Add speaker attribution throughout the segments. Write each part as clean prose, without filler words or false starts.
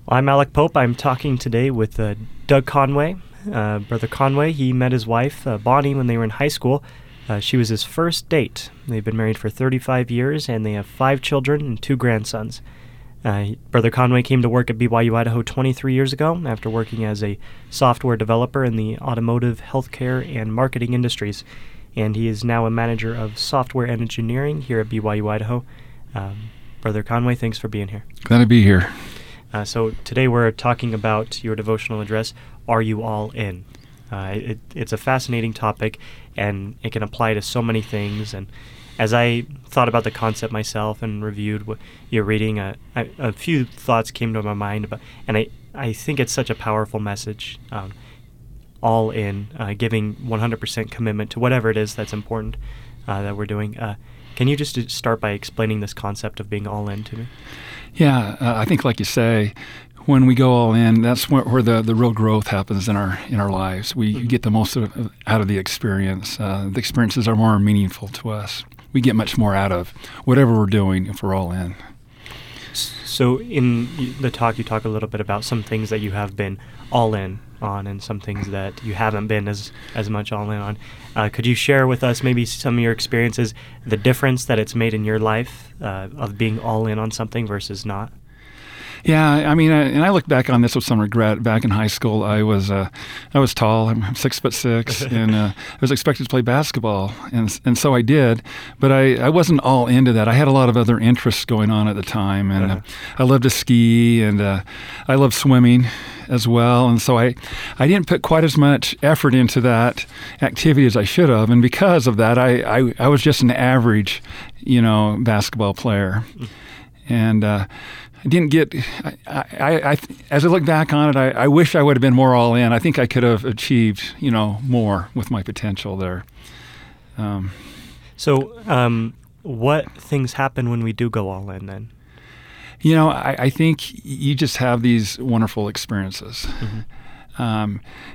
Speaker 1: I'm Alec Pope. I'm talking today with Doug Conway. Brother Conway, he met his wife, Bonnie, when they were in high school. She was his first date. They've been married for 35 years, and they have 5 children and 2 grandsons. Brother Conway came to work at BYU Idaho 23 years ago after working as a software developer in the automotive, healthcare, and marketing industries. And he is now a manager of software engineering here at BYU Idaho. Brother Conway, thanks for being here.
Speaker 2: Glad to be here.
Speaker 1: So today we're talking about your devotional address, Are You All In? It's a fascinating topic, and it can apply to so many things. And as I thought about the concept myself and reviewed what you're reading, a few thoughts came to my mind and I think it's such a powerful message. All in, giving 100% commitment to whatever it is that's important that we're doing. Can you just start by explaining this concept of being all in to me?
Speaker 2: Yeah, I think, like you say, when we go all in, that's where the real growth happens in our lives. We get the most out of the experience. The experiences are more meaningful to us. We get much more out of whatever we're doing if we're all in.
Speaker 1: So in the talk, you talk a little bit about some things that you have been all in on and some things that you haven't been as much all in on. Could you share with us maybe some of your experiences, the difference that it's made in your life of being all in on something versus not?
Speaker 2: Yeah, I mean, and I look back on this with some regret. Back in high school, I was tall. I'm 6'6", and I was expected to play basketball, and so I did. But I wasn't all into that. I had a lot of other interests going on at the time, and I loved to ski, and I loved swimming as well. And so I didn't put quite as much effort into that activity as I should have, and because of that, I was just an average, basketball player, and. I didn't get. As I look back on it, I wish I would have been more all in. I think I could have achieved, more with my potential there.
Speaker 1: So, what things happen when we do go all in then?
Speaker 2: I think you just have these wonderful experiences. Mm-hmm.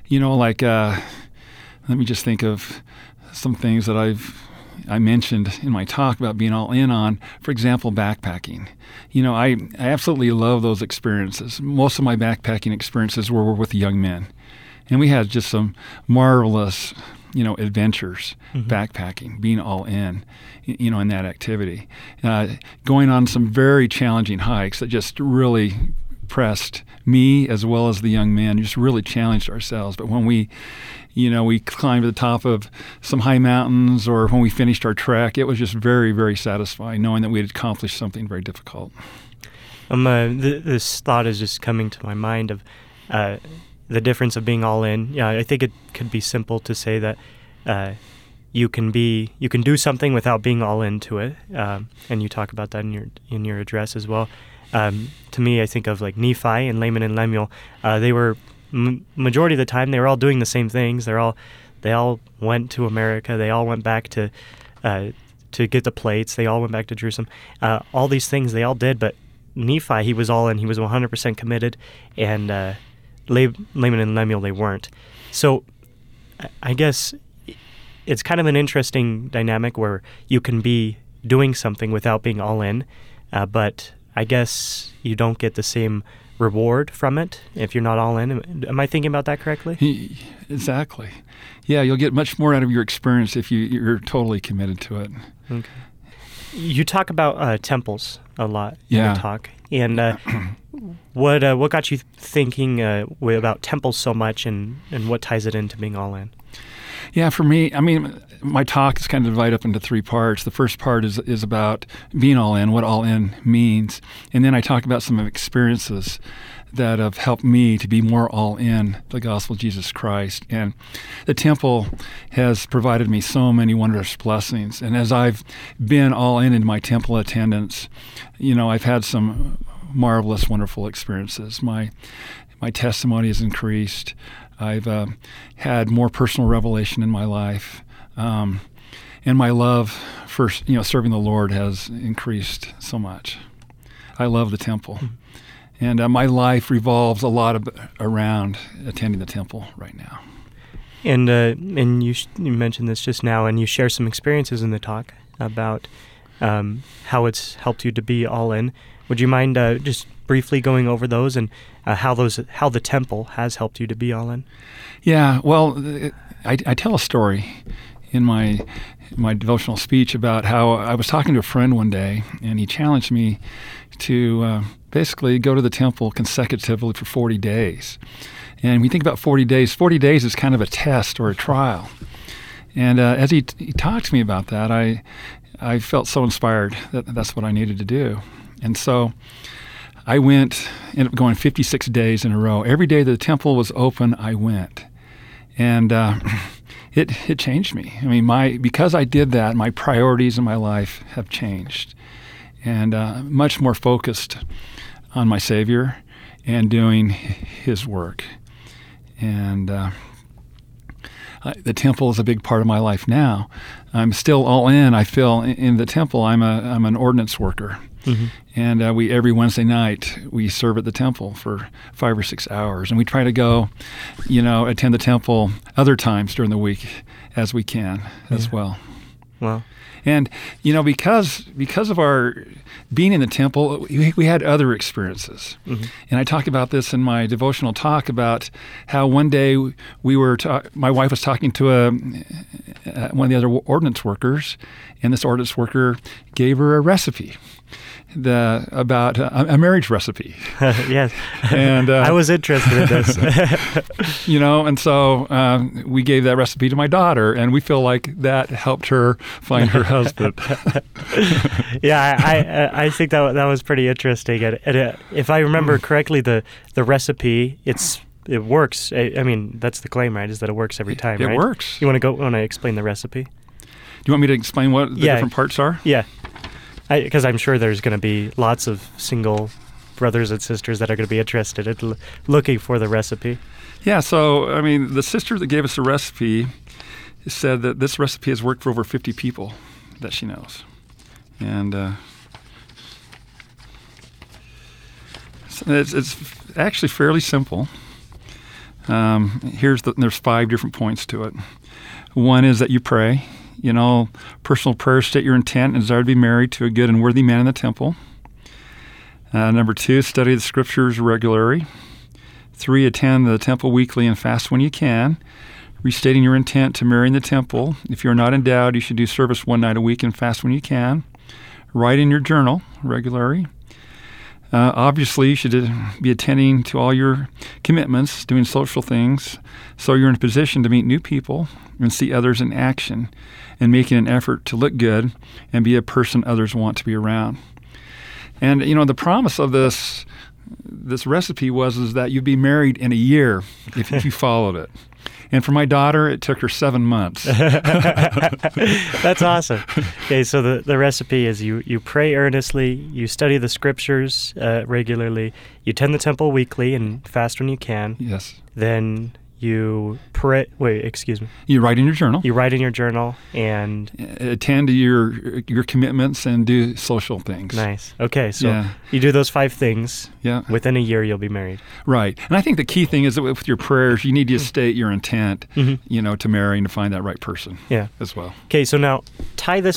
Speaker 2: Let me just think of some things that I mentioned in my talk about being all in on, for example, backpacking. I absolutely love those experiences. Most of my backpacking experiences were with young men. And we had just some marvelous, adventures, backpacking, being all in, in that activity. Going on some very challenging hikes that just really pressed me as well as the young men, just really challenged ourselves. But when we climbed to the top of some high mountains, or when we finished our trek, it was just very, very satisfying knowing that we had accomplished something very difficult.
Speaker 1: This thought is just coming to my mind of the difference of being all in. Yeah, I think it could be simple to say that you can do something without being all into it, and you talk about that in your address as well. To me, I think of like Nephi and Laman and Lemuel. They were majority of the time they were all doing the same things. They all went to America. They all went back to get the plates. They all went back to Jerusalem. All these things they all did, but Nephi, he was all in. He was 100% committed, and Laman and Lemuel, they weren't. So I guess it's kind of an interesting dynamic where you can be doing something without being all in, but I guess you don't get the same reward from it if you're not all in. Am I thinking about that correctly?
Speaker 2: Exactly. Yeah, you'll get much more out of your experience if you're totally committed to it.
Speaker 1: Okay. You talk about temples a lot in the talk, and what got you thinking about temples so much, and what ties it into being all in?
Speaker 2: Yeah, for me, I mean, my talk is kind of divided up into 3 parts. The first part is about being all in, what all in means. And then I talk about some experiences that have helped me to be more all in the gospel of Jesus Christ. And the temple has provided me so many wondrous blessings. And as I've been all in my temple attendance, I've had some marvelous, wonderful experiences. My testimony has increased. I've had more personal revelation in my life, and my love for serving the Lord has increased so much. I love the temple, and my life revolves a lot around attending the temple right now.
Speaker 1: And you mentioned this just now, and you share some experiences in the talk about how it's helped you to be all in. Would you mind just briefly going over those and how the temple has helped you to be all in?
Speaker 2: Yeah, well, I tell a story in my devotional speech about how I was talking to a friend one day, and he challenged me to basically go to the temple consecutively for 40 days. And we think about 40 days. 40 days is kind of a test or a trial. And as he talked to me about that, I felt so inspired that that's what I needed to do. And so I ended up going 56 days in a row. Every day the temple was open, I went. And it changed me. I mean, because I did that, my priorities in my life have changed. And much more focused on my Savior and doing His work. And the temple is a big part of my life now. I'm still all in. I feel in the temple. I'm an ordinance worker, and every Wednesday night we serve at the temple for 5 or 6 hours, and we try to go, attend the temple other times during the week as we can as well.
Speaker 1: Wow.
Speaker 2: And because of our being in the temple, we had other experiences. And I talk about this in my devotional talk about how one day my wife was talking to one of the other ordinance workers, and this ordinance worker gave her a recipe about a marriage recipe.
Speaker 1: Yes.
Speaker 2: And
Speaker 1: I was interested in this.
Speaker 2: And so we gave that recipe to my daughter, and we feel like that helped her find her husband.
Speaker 1: Yeah, I think that was pretty interesting. And if I remember correctly, the recipe, it works. I mean, that's the claim, right? Is that it works every time, right?
Speaker 2: It works.
Speaker 1: You want to explain the recipe?
Speaker 2: Do you want me to explain what the different parts are?
Speaker 1: Yeah. Because I'm sure there's going to be lots of single brothers and sisters that are going to be interested in looking for the recipe.
Speaker 2: Yeah, so, I mean, the sister that gave us the recipe said that this recipe has worked for over 50 people that she knows. And it's actually fairly simple. There's 5 different points to it. One is that you pray. Personal prayer, state your intent and desire to be married to a good and worthy man in the temple. Number 2, study the scriptures regularly. 3, attend the temple weekly and fast when you can, restating your intent to marry in the temple. If you're not endowed, you should do service 1 night a week and fast when you can. Write in your journal regularly. Obviously, you should be attending to all your commitments, doing social things, so you're in a position to meet new people and see others in action and making an effort to look good and be a person others want to be around. And, the promise of this recipe was that you'd be married in a year if you followed it. And for my daughter, it took her 7 months.
Speaker 1: That's awesome. Okay, so the recipe is you pray earnestly, you study the scriptures regularly, you attend the temple weekly and fast when you can.
Speaker 2: Yes.
Speaker 1: Then you pray. Wait, excuse me.
Speaker 2: You write in your journal.
Speaker 1: You write in your journal and
Speaker 2: attend to your commitments and do social things.
Speaker 1: Nice. Okay, so you do those 5 things.
Speaker 2: Yeah.
Speaker 1: Within a year, you'll be married.
Speaker 2: Right. And I think the key thing is that with your prayers, you need to state your intent, to marry and to find that right person.
Speaker 1: Yeah.
Speaker 2: As well.
Speaker 1: Okay, so now tie this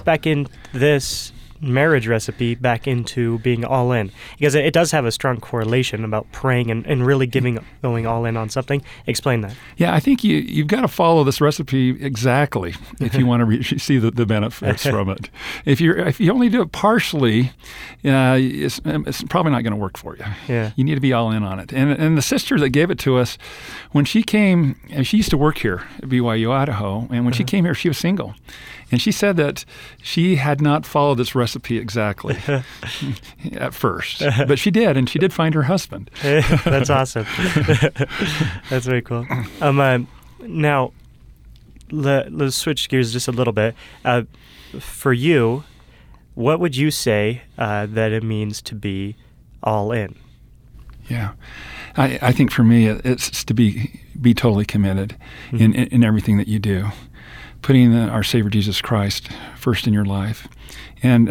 Speaker 1: marriage recipe back into being all in, because it does have a strong correlation about praying and really going all in on something. Explain that.
Speaker 2: Yeah, I think you've got to follow this recipe exactly if you want to see the benefits from it. If you only do it partially, it's probably not going to work for you.
Speaker 1: Yeah,
Speaker 2: you need to be all in on it. And the sister that gave it to us, when she came, and she used to work here at BYU Idaho, and when she came here, she was single. And she said that she had not followed this recipe exactly at first, but she did, and she did find her husband.
Speaker 1: That's awesome. That's very cool. Now, let's switch gears just a little bit. For you, what would you say that it means to be all in?
Speaker 2: Yeah, I think for me, it's to be totally committed in everything that you do. Putting our Savior Jesus Christ first in your life, and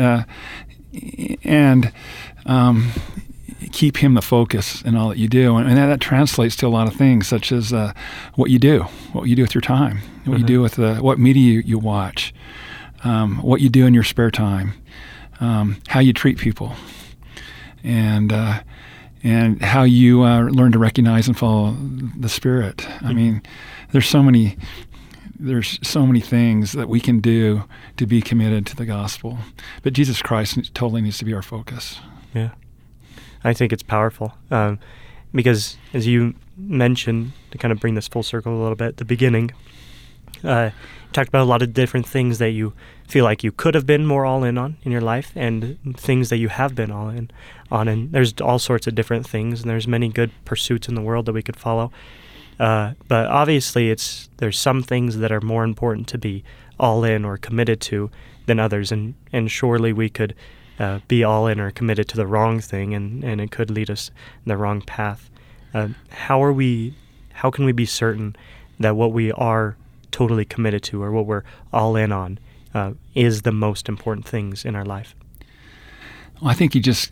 Speaker 2: keep Him the focus in all that you do, and that translates to a lot of things, such as what you do with your time, what you do with what media you watch, what you do in your spare time, how you treat people, and and how you learn to recognize and follow the Spirit. I mean, there's so many things that we can do to be committed to the gospel, but Jesus Christ totally needs to be our focus.
Speaker 1: Yeah, I think it's powerful because, as you mentioned, to kind of bring this full circle a little bit at the beginning, you talked about a lot of different things that you feel like you could have been more all in on in your life, and things that you have been all in on. And there's all sorts of different things, and there's many good pursuits in the world that we could follow. But obviously, there's some things that are more important to be all in or committed to than others, and surely we could be all in or committed to the wrong thing, and it could lead us in the wrong path. How can we be certain that what we are totally committed to, or what we're all in on, is the most important things in our life?
Speaker 2: Well, I think you just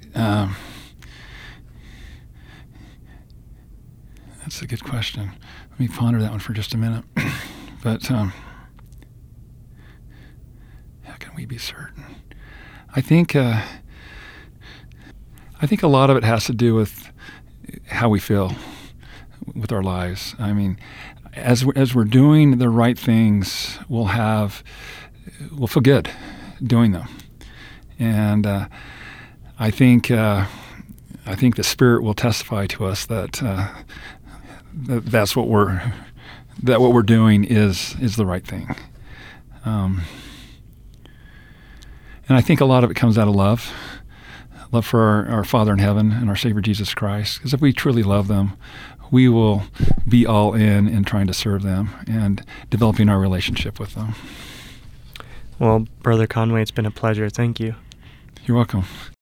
Speaker 2: that's a good question. Let me ponder that one for just a minute. But how can we be certain? I think a lot of it has to do with how we feel with our lives. I mean, as we're doing the right things, we'll feel good doing them, and I think the Spirit will testify to us that what we're doing is the right thing. And I think a lot of it comes out of love for our Father in heaven and our Savior Jesus Christ. Because if we truly love them, we will be all in trying to serve them and developing our relationship with them.
Speaker 1: Well, Brother Conway, it's been a pleasure. Thank you.
Speaker 2: You're welcome.